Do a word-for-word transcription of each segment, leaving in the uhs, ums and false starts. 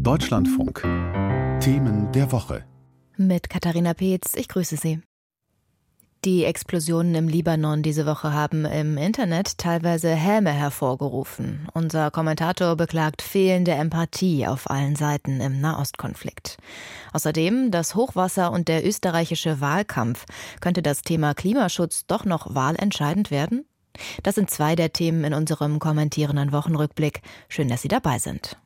Deutschlandfunk. Themen der Woche. Mit Katharina Peetz, ich grüße Sie. Die Explosionen im Libanon diese Woche haben im Internet teilweise Häme hervorgerufen. Unser Kommentator beklagt fehlende Empathie auf allen Seiten im Nahostkonflikt. Außerdem das Hochwasser und der österreichische Wahlkampf. Könnte das Thema Klimaschutz doch noch wahlentscheidend werden? Das sind zwei der Themen in unserem kommentierenden Wochenrückblick. Schön, dass Sie dabei sind.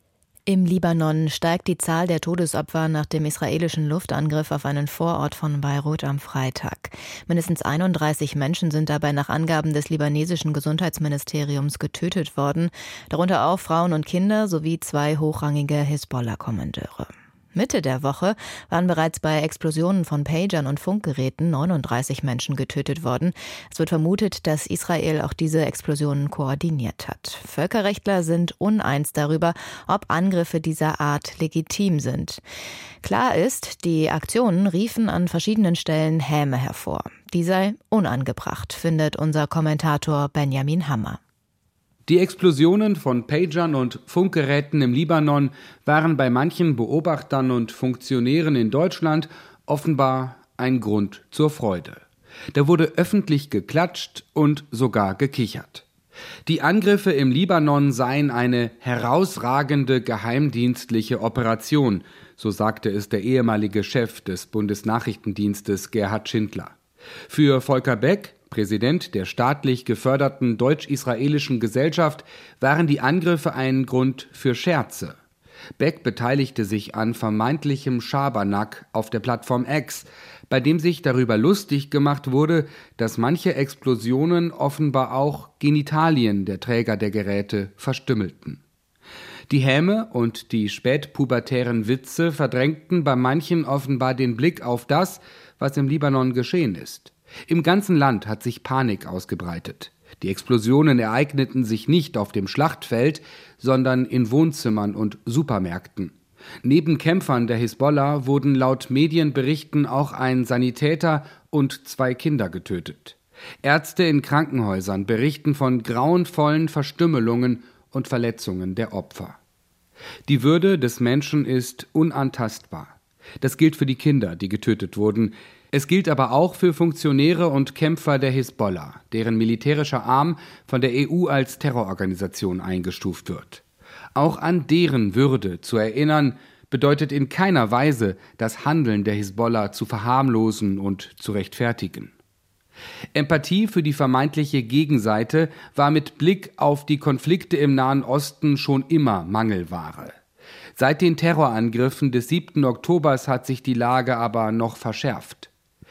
Im Libanon steigt die Zahl der Todesopfer nach dem israelischen Luftangriff auf einen Vorort von Beirut am Freitag. Mindestens einunddreißig Menschen sind dabei nach Angaben des libanesischen Gesundheitsministeriums getötet worden, darunter auch Frauen und Kinder sowie zwei hochrangige Hisbollah-Kommandeure. Mitte der Woche waren bereits bei Explosionen von Pagern und Funkgeräten neununddreißig Menschen getötet worden. Es wird vermutet, dass Israel auch diese Explosionen koordiniert hat. Völkerrechtler sind uneins darüber, ob Angriffe dieser Art legitim sind. Klar ist, die Aktionen riefen an verschiedenen Stellen Häme hervor. Die sei unangebracht, findet unser Kommentator Benjamin Hammer. Die Explosionen von Pagern und Funkgeräten im Libanon waren bei manchen Beobachtern und Funktionären in Deutschland offenbar ein Grund zur Freude. Da wurde öffentlich geklatscht und sogar gekichert. Die Angriffe im Libanon seien eine herausragende geheimdienstliche Operation, so sagte es der ehemalige Chef des Bundesnachrichtendienstes Gerhard Schindler. Für Volker Beck, Präsident der staatlich geförderten deutsch-israelischen Gesellschaft, waren die Angriffe ein Grund für Scherze. Beck beteiligte sich an vermeintlichem Schabernack auf der Plattform X, bei dem sich darüber lustig gemacht wurde, dass manche Explosionen offenbar auch Genitalien der Träger der Geräte verstümmelten. Die Häme und die spätpubertären Witze verdrängten bei manchen offenbar den Blick auf das, was im Libanon geschehen ist. Im ganzen Land hat sich Panik ausgebreitet. Die Explosionen ereigneten sich nicht auf dem Schlachtfeld, sondern in Wohnzimmern und Supermärkten. Neben Kämpfern der Hisbollah wurden laut Medienberichten auch ein Sanitäter und zwei Kinder getötet. Ärzte in Krankenhäusern berichten von grauenvollen Verstümmelungen und Verletzungen der Opfer. Die Würde des Menschen ist unantastbar. Das gilt für die Kinder, die getötet wurden. Es gilt aber auch für Funktionäre und Kämpfer der Hisbollah, deren militärischer Arm von der E U als Terrororganisation eingestuft wird. Auch an deren Würde zu erinnern, bedeutet in keiner Weise, das Handeln der Hisbollah zu verharmlosen und zu rechtfertigen. Empathie für die vermeintliche Gegenseite war mit Blick auf die Konflikte im Nahen Osten schon immer Mangelware. Seit den Terrorangriffen des siebten Oktobers hat sich die Lage aber noch verschärft.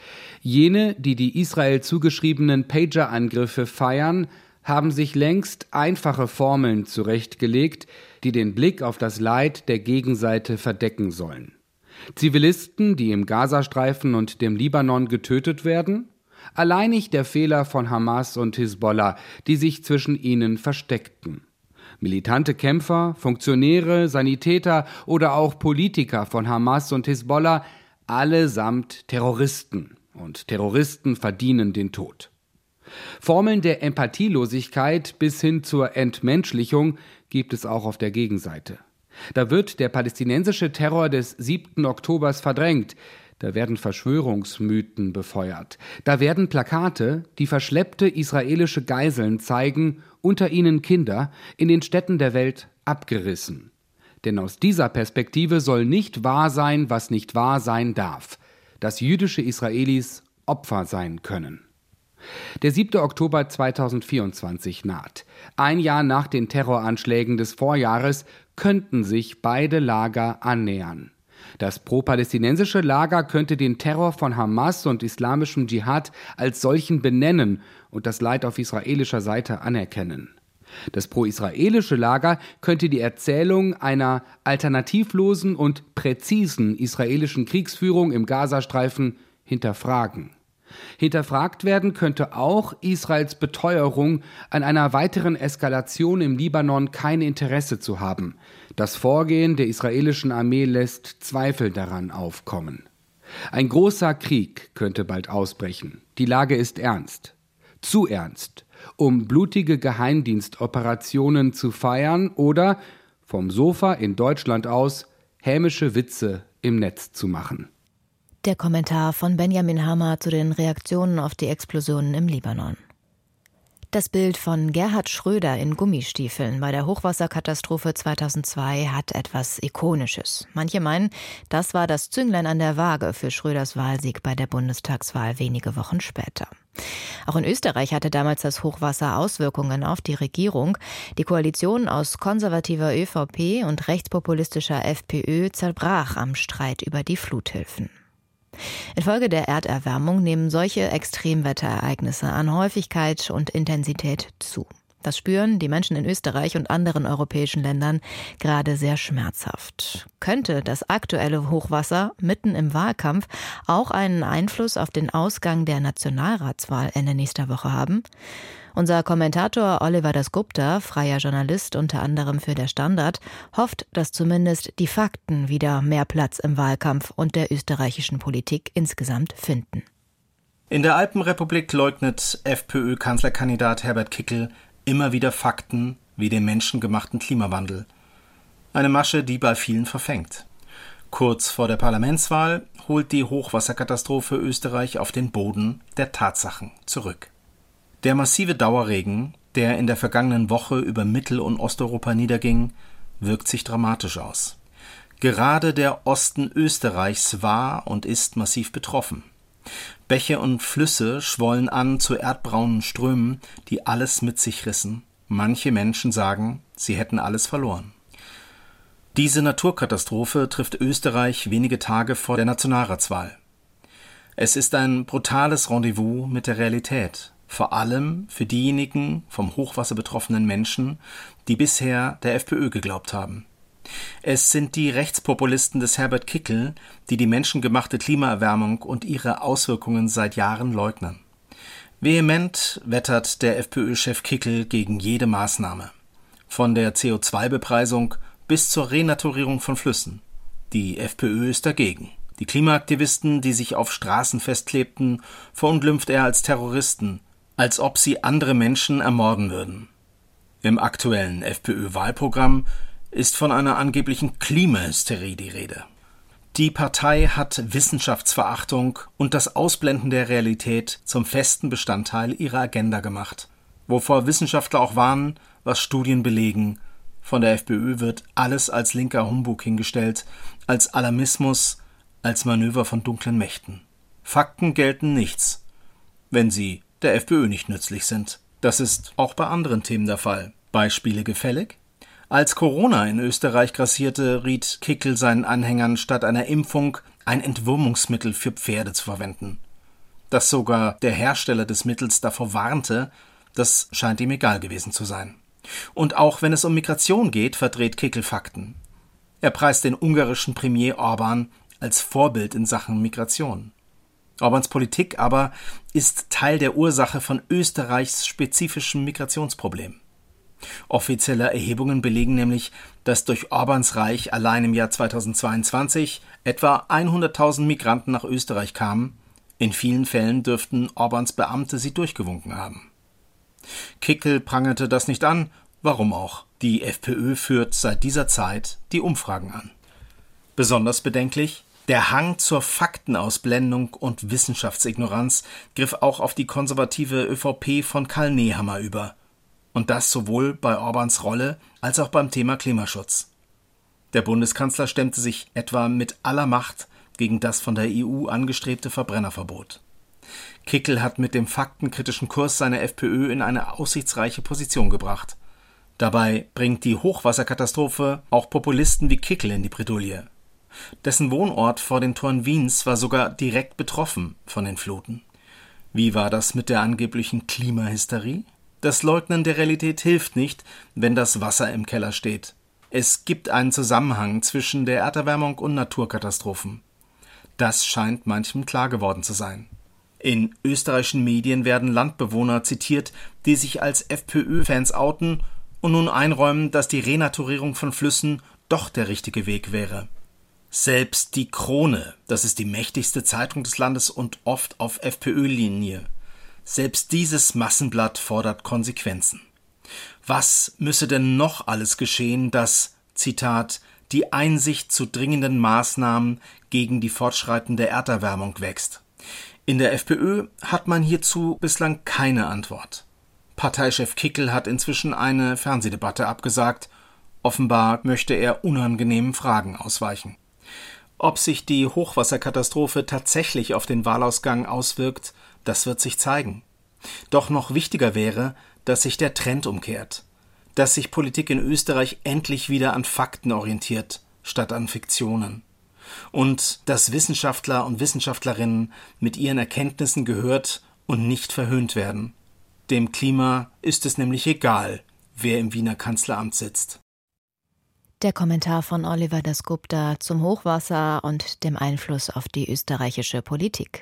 Jene, die die Israel zugeschriebenen Pager-Angriffe feiern, haben sich längst einfache Formeln zurechtgelegt, die den Blick auf das Leid der Gegenseite verdecken sollen. Zivilisten, die im Gazastreifen und dem Libanon getötet werden? Alleinig der Fehler von Hamas und Hisbollah, die sich zwischen ihnen versteckten. Militante Kämpfer, Funktionäre, Sanitäter oder auch Politiker von Hamas und Hisbollah, allesamt Terroristen. Und Terroristen verdienen den Tod. Formeln der Empathielosigkeit bis hin zur Entmenschlichung gibt es auch auf der Gegenseite. Da wird der palästinensische Terror des siebten Oktobers verdrängt. Da werden Verschwörungsmythen befeuert. Da werden Plakate, die verschleppte israelische Geiseln zeigen, unter ihnen Kinder, in den Städten der Welt abgerissen. Denn aus dieser Perspektive soll nicht wahr sein, was nicht wahr sein darf. Dass jüdische Israelis Opfer sein können. Der siebte Oktober zweitausendvierundzwanzig naht. Ein Jahr nach den Terroranschlägen des Vorjahres könnten sich beide Lager annähern. Das pro-palästinensische Lager könnte den Terror von Hamas und islamischem Dschihad als solchen benennen und das Leid auf israelischer Seite anerkennen. Das pro-israelische Lager könnte die Erzählung einer alternativlosen und präzisen israelischen Kriegsführung im Gazastreifen hinterfragen. Hinterfragt werden könnte auch Israels Beteuerung, an einer weiteren Eskalation im Libanon kein Interesse zu haben. Das Vorgehen der israelischen Armee lässt Zweifel daran aufkommen. Ein großer Krieg könnte bald ausbrechen. Die Lage ist ernst. Zu ernst, um blutige Geheimdienstoperationen zu feiern oder, vom Sofa in Deutschland aus hämische Witze im Netz zu machen. Der Kommentar von Benjamin Hammer zu den Reaktionen auf die Explosionen im Libanon. Das Bild von Gerhard Schröder in Gummistiefeln bei der Hochwasserkatastrophe zweitausendzwei hat etwas Ikonisches. Manche meinen, das war das Zünglein an der Waage für Schröders Wahlsieg bei der Bundestagswahl wenige Wochen später. Auch in Österreich hatte damals das Hochwasser Auswirkungen auf die Regierung. Die Koalition aus konservativer ÖVP und rechtspopulistischer FPÖ zerbrach am Streit über die Fluthilfen. Infolge der Erderwärmung nehmen solche Extremwetterereignisse an Häufigkeit und Intensität zu. Das spüren die Menschen in Österreich und anderen europäischen Ländern gerade sehr schmerzhaft. Könnte das aktuelle Hochwasser mitten im Wahlkampf auch einen Einfluss auf den Ausgang der Nationalratswahl Ende nächster Woche haben? Unser Kommentator Oliver Dasgupta, freier Journalist unter anderem für der Standard, hofft, dass zumindest die Fakten wieder mehr Platz im Wahlkampf und der österreichischen Politik insgesamt finden. In der Alpenrepublik leugnet FPÖ-Kanzlerkandidat Herbert Kickl immer wieder Fakten wie den menschengemachten Klimawandel. Eine Masche, die bei vielen verfängt. Kurz vor der Parlamentswahl holt die Hochwasserkatastrophe Österreich auf den Boden der Tatsachen zurück. Der massive Dauerregen, der in der vergangenen Woche über Mittel- und Osteuropa niederging, wirkt sich dramatisch aus. Gerade der Osten Österreichs war und ist massiv betroffen. Bäche und Flüsse schwollen an zu erdbraunen Strömen, die alles mit sich rissen. Manche Menschen sagen, sie hätten alles verloren. Diese Naturkatastrophe trifft Österreich wenige Tage vor der Nationalratswahl. Es ist ein brutales Rendezvous mit der Realität. Vor allem für diejenigen vom Hochwasser betroffenen Menschen, die bisher der FPÖ geglaubt haben. Es sind die Rechtspopulisten des Herbert Kickl, die die menschengemachte Klimaerwärmung und ihre Auswirkungen seit Jahren leugnen. Vehement wettert der FPÖ-Chef Kickl gegen jede Maßnahme. Von der C O zwei Bepreisung bis zur Renaturierung von Flüssen. Die FPÖ ist dagegen. Die Klimaaktivisten, die sich auf Straßen festklebten, verunglimpft er als Terroristen, als ob sie andere Menschen ermorden würden. Im aktuellen FPÖ-Wahlprogramm ist von einer angeblichen Klimahysterie die Rede. Die Partei hat Wissenschaftsverachtung und das Ausblenden der Realität zum festen Bestandteil ihrer Agenda gemacht. Wovor Wissenschaftler auch warnen, was Studien belegen. Von der FPÖ wird alles als linker Humbug hingestellt, als Alarmismus, als Manöver von dunklen Mächten. Fakten gelten nichts, wenn sie der FPÖ nicht nützlich sind. Das ist auch bei anderen Themen der Fall. Beispiele gefällig? Als Corona in Österreich grassierte, riet Kickl seinen Anhängern, statt einer Impfung ein Entwurmungsmittel für Pferde zu verwenden. Dass sogar der Hersteller des Mittels davor warnte, das scheint ihm egal gewesen zu sein. Und auch wenn es um Migration geht, verdreht Kickl Fakten. Er preist den ungarischen Premier Orbán als Vorbild in Sachen Migration. Orbáns Politik aber ist Teil der Ursache von Österreichs spezifischem Migrationsproblem. Offizielle Erhebungen belegen nämlich, dass durch Orbáns Reich allein im Jahr zweitausendzweiundzwanzig etwa hunderttausend Migranten nach Österreich kamen. In vielen Fällen dürften Orbáns Beamte sie durchgewunken haben. Kickl prangerte das nicht an, warum auch? Die FPÖ führt seit dieser Zeit die Umfragen an. Besonders bedenklich: Der Hang zur Faktenausblendung und Wissenschaftsignoranz griff auch auf die konservative ÖVP von Karl Nehammer über. Und das sowohl bei Orbáns Rolle als auch beim Thema Klimaschutz. Der Bundeskanzler stemmte sich etwa mit aller Macht gegen das von der E U angestrebte Verbrennerverbot. Kickl hat mit dem faktenkritischen Kurs seine FPÖ in eine aussichtsreiche Position gebracht. Dabei bringt die Hochwasserkatastrophe auch Populisten wie Kickl in die Bredouille. Dessen Wohnort vor den Toren Wiens war sogar direkt betroffen von den Fluten. Wie war das mit der angeblichen Klimahysterie? Das Leugnen der Realität hilft nicht, wenn das Wasser im Keller steht. Es gibt einen Zusammenhang zwischen der Erderwärmung und Naturkatastrophen. Das scheint manchem klar geworden zu sein. In österreichischen Medien werden Landbewohner zitiert, die sich als FPÖ-Fans outen und nun einräumen, dass die Renaturierung von Flüssen doch der richtige Weg wäre. Selbst die Krone, das ist die mächtigste Zeitung des Landes und oft auf FPÖ-Linie, selbst dieses Massenblatt fordert Konsequenzen. Was müsse denn noch alles geschehen, dass Zitat, die Einsicht zu dringenden Maßnahmen gegen die fortschreitende Erderwärmung wächst. In der FPÖ hat man hierzu bislang keine Antwort. Parteichef Kickl hat inzwischen eine Fernsehdebatte abgesagt. Offenbar möchte er unangenehmen Fragen ausweichen. Ob sich die Hochwasserkatastrophe tatsächlich auf den Wahlausgang auswirkt, das wird sich zeigen. Doch noch wichtiger wäre, dass sich der Trend umkehrt. Dass sich Politik in Österreich endlich wieder an Fakten orientiert, statt an Fiktionen. Und dass Wissenschaftler und Wissenschaftlerinnen mit ihren Erkenntnissen gehört und nicht verhöhnt werden. Dem Klima ist es nämlich egal, wer im Wiener Kanzleramt sitzt. Der Kommentar von Oliver Dasgupta zum Hochwasser und dem Einfluss auf die österreichische Politik.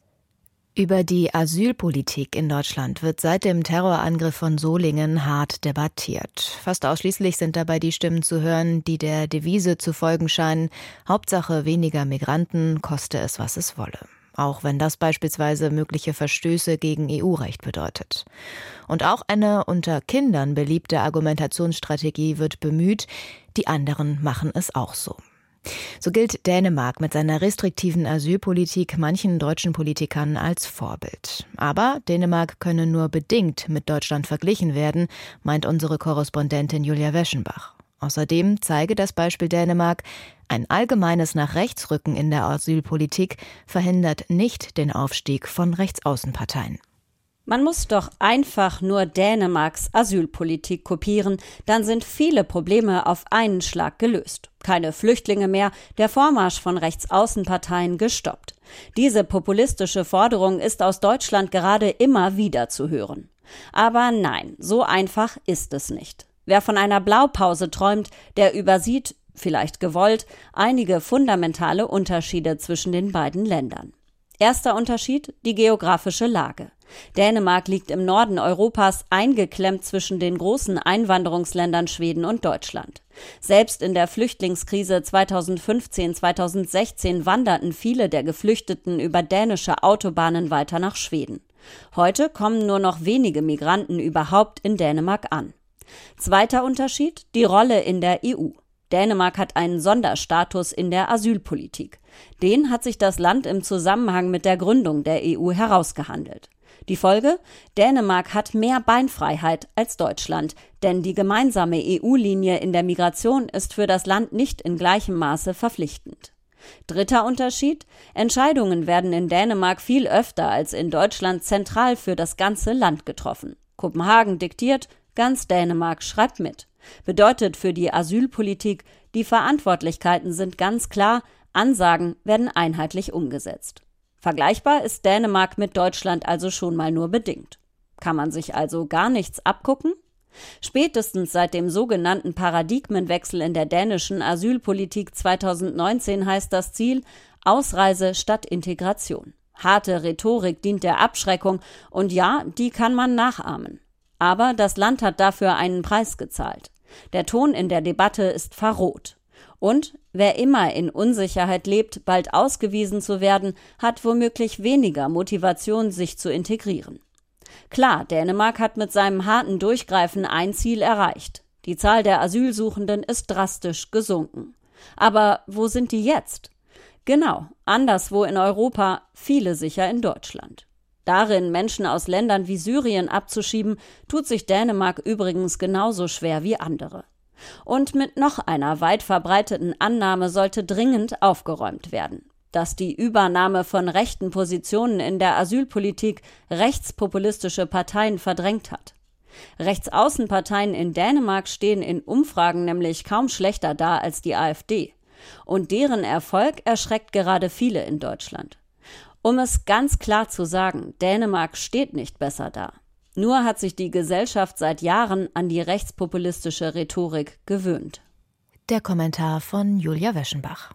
Über die Asylpolitik in Deutschland wird seit dem Terrorangriff von Solingen hart debattiert. Fast ausschließlich sind dabei die Stimmen zu hören, die der Devise zu folgen scheinen: Hauptsache weniger Migranten, koste es, was es wolle. Auch wenn das beispielsweise mögliche Verstöße gegen E U-Recht bedeutet. Und auch eine unter Kindern beliebte Argumentationsstrategie wird bemüht, die anderen machen es auch so. So gilt Dänemark mit seiner restriktiven Asylpolitik manchen deutschen Politikern als Vorbild. Aber Dänemark könne nur bedingt mit Deutschland verglichen werden, meint unsere Korrespondentin Julia Weschenbach. Außerdem zeige das Beispiel Dänemark, ein allgemeines Nach-rechts-Rücken in der Asylpolitik verhindert nicht den Aufstieg von Rechtsaußenparteien. Man muss doch einfach nur Dänemarks Asylpolitik kopieren, dann sind viele Probleme auf einen Schlag gelöst. Keine Flüchtlinge mehr, der Vormarsch von Rechtsaußenparteien gestoppt. Diese populistische Forderung ist aus Deutschland gerade immer wieder zu hören. Aber nein, so einfach ist es nicht. Wer von einer Blaupause träumt, der übersieht, vielleicht gewollt, einige fundamentale Unterschiede zwischen den beiden Ländern. Erster Unterschied: die geografische Lage. Dänemark liegt im Norden Europas eingeklemmt zwischen den großen Einwanderungsländern Schweden und Deutschland. Selbst in der Flüchtlingskrise zweitausendfünfzehn zweitausendsechzehn wanderten viele der Geflüchteten über dänische Autobahnen weiter nach Schweden. Heute kommen nur noch wenige Migranten überhaupt in Dänemark an. Zweiter Unterschied: die Rolle in der E U. Dänemark hat einen Sonderstatus in der Asylpolitik. Den hat sich das Land im Zusammenhang mit der Gründung der E U herausgehandelt. Die Folge? Dänemark hat mehr Beinfreiheit als Deutschland, denn die gemeinsame E U-Linie in der Migration ist für das Land nicht in gleichem Maße verpflichtend. Dritter Unterschied: Entscheidungen werden in Dänemark viel öfter als in Deutschland zentral für das ganze Land getroffen. Kopenhagen diktiert, ganz Dänemark schreibt mit. Bedeutet für die Asylpolitik, die Verantwortlichkeiten sind ganz klar, Ansagen werden einheitlich umgesetzt. Vergleichbar ist Dänemark mit Deutschland also schon mal nur bedingt. Kann man sich also gar nichts abgucken? Spätestens seit dem sogenannten Paradigmenwechsel in der dänischen Asylpolitik zweitausendneunzehn heißt das Ziel Ausreise statt Integration. Harte Rhetorik dient der Abschreckung und ja, die kann man nachahmen. Aber das Land hat dafür einen Preis gezahlt. Der Ton in der Debatte ist verroht. Und wer immer in Unsicherheit lebt, bald ausgewiesen zu werden, hat womöglich weniger Motivation, sich zu integrieren. Klar, Dänemark hat mit seinem harten Durchgreifen ein Ziel erreicht. Die Zahl der Asylsuchenden ist drastisch gesunken. Aber wo sind die jetzt? Genau, anderswo in Europa, viele sicher in Deutschland. Darin Menschen aus Ländern wie Syrien abzuschieben, tut sich Dänemark übrigens genauso schwer wie andere. Und mit noch einer weit verbreiteten Annahme sollte dringend aufgeräumt werden: dass die Übernahme von rechten Positionen in der Asylpolitik rechtspopulistische Parteien verdrängt hat. Rechtsaußenparteien in Dänemark stehen in Umfragen nämlich kaum schlechter da als die AfD. Und deren Erfolg erschreckt gerade viele in Deutschland. Um es ganz klar zu sagen, Dänemark steht nicht besser da. Nur hat sich die Gesellschaft seit Jahren an die rechtspopulistische Rhetorik gewöhnt. Der Kommentar von Julia Weschenbach.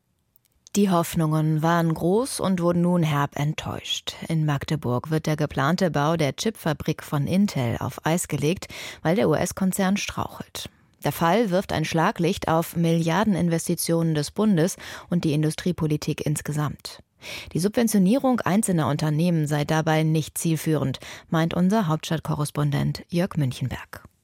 Die Hoffnungen waren groß und wurden nun herb enttäuscht. In Magdeburg wird der geplante Bau der Chipfabrik von Intel auf Eis gelegt, weil der U S-Konzern strauchelt. Der Fall wirft ein Schlaglicht auf Milliardeninvestitionen des Bundes und die Industriepolitik insgesamt. Die Subventionierung einzelner Unternehmen sei dabei nicht zielführend, meint unser Hauptstadtkorrespondent Jörg Münchenberg.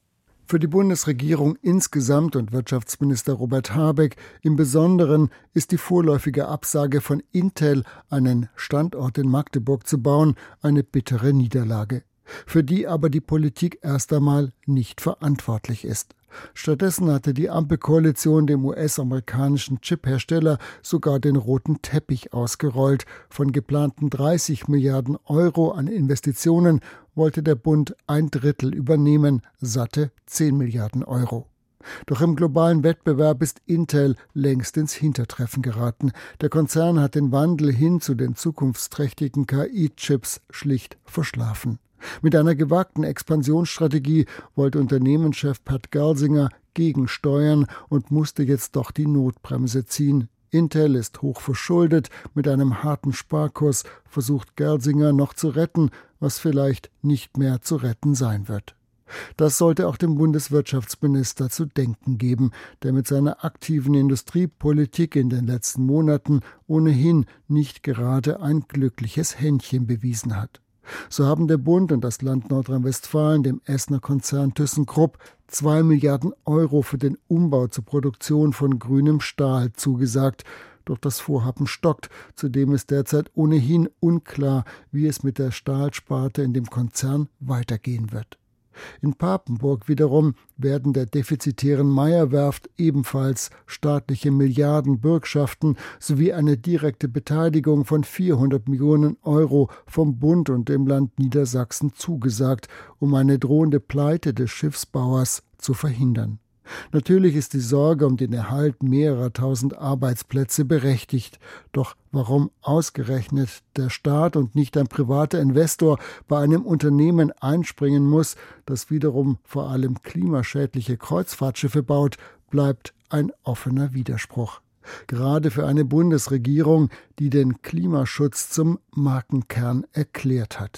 Für die Bundesregierung insgesamt und Wirtschaftsminister Robert Habeck im Besonderen ist die vorläufige Absage von Intel, einen Standort in Magdeburg zu bauen, eine bittere Niederlage, für die aber die Politik erst einmal nicht verantwortlich ist. Stattdessen hatte die Ampelkoalition dem U S-amerikanischen Chiphersteller sogar den roten Teppich ausgerollt. Von geplanten dreißig Milliarden Euro an Investitionen wollte der Bund ein Drittel übernehmen, satte zehn Milliarden Euro. Doch im globalen Wettbewerb ist Intel längst ins Hintertreffen geraten. Der Konzern hat den Wandel hin zu den zukunftsträchtigen K I-Chips schlicht verschlafen. Mit einer gewagten Expansionsstrategie wollte Unternehmenschef Pat Gelsinger gegensteuern und musste jetzt doch die Notbremse ziehen. Intel ist hoch verschuldet, mit einem harten Sparkurs versucht Gelsinger noch zu retten, was vielleicht nicht mehr zu retten sein wird. Das sollte auch dem Bundeswirtschaftsminister zu denken geben, der mit seiner aktiven Industriepolitik in den letzten Monaten ohnehin nicht gerade ein glückliches Händchen bewiesen hat. So haben der Bund und das Land Nordrhein-Westfalen dem Essener Konzern ThyssenKrupp zwei Milliarden Euro für den Umbau zur Produktion von grünem Stahl zugesagt. Doch das Vorhaben stockt. Zudem ist derzeit ohnehin unklar, wie es mit der Stahlsparte in dem Konzern weitergehen wird. In Papenburg wiederum werden der defizitären Meyer-Werft ebenfalls staatliche Milliardenbürgschaften sowie eine direkte Beteiligung von vierhundert Millionen Euro vom Bund und dem Land Niedersachsen zugesagt, um eine drohende Pleite des Schiffsbauers zu verhindern. Natürlich ist die Sorge um den Erhalt mehrerer tausend Arbeitsplätze berechtigt. Doch warum ausgerechnet der Staat und nicht ein privater Investor bei einem Unternehmen einspringen muss, das wiederum vor allem klimaschädliche Kreuzfahrtschiffe baut, bleibt ein offener Widerspruch. Gerade für eine Bundesregierung, die den Klimaschutz zum Markenkern erklärt hat.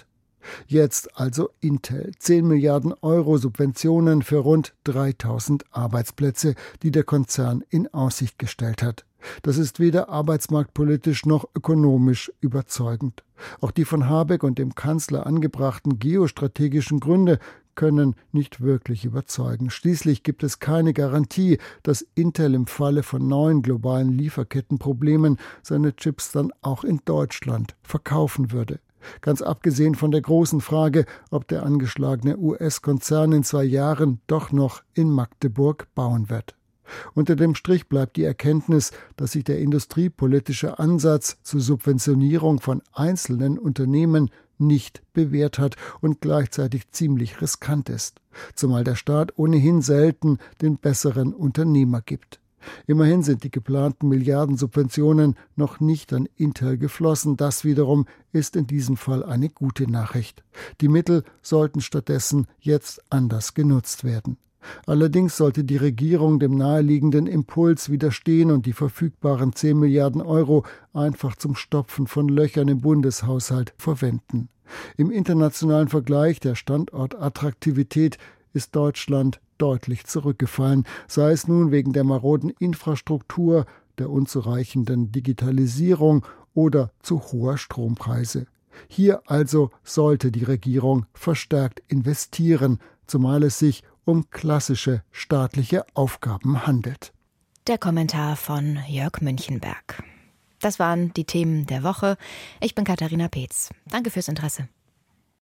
Jetzt also Intel. zehn Milliarden Euro Subventionen für rund dreitausend Arbeitsplätze, die der Konzern in Aussicht gestellt hat. Das ist weder arbeitsmarktpolitisch noch ökonomisch überzeugend. Auch die von Habeck und dem Kanzler angebrachten geostrategischen Gründe können nicht wirklich überzeugen. Schließlich gibt es keine Garantie, dass Intel im Falle von neuen globalen Lieferkettenproblemen seine Chips dann auch in Deutschland verkaufen würde. Ganz abgesehen von der großen Frage, ob der angeschlagene U S-Konzern in zwei Jahren doch noch in Magdeburg bauen wird. Unter dem Strich bleibt die Erkenntnis, dass sich der industriepolitische Ansatz zur Subventionierung von einzelnen Unternehmen nicht bewährt hat und gleichzeitig ziemlich riskant ist, zumal der Staat ohnehin selten den besseren Unternehmer gibt. Immerhin sind die geplanten Milliardensubventionen noch nicht an Intel geflossen. Das wiederum ist in diesem Fall eine gute Nachricht. Die Mittel sollten stattdessen jetzt anders genutzt werden. Allerdings sollte die Regierung dem naheliegenden Impuls widerstehen und die verfügbaren zehn Milliarden Euro einfach zum Stopfen von Löchern im Bundeshaushalt verwenden. Im internationalen Vergleich der Standortattraktivität ist Deutschland deutlich zurückgefallen, sei es nun wegen der maroden Infrastruktur, der unzureichenden Digitalisierung oder zu hoher Strompreise. Hier also sollte die Regierung verstärkt investieren, zumal es sich um klassische staatliche Aufgaben handelt. Der Kommentar von Jörg Münchenberg. Das waren die Themen der Woche. Ich bin Katharina Peetz. Danke fürs Interesse.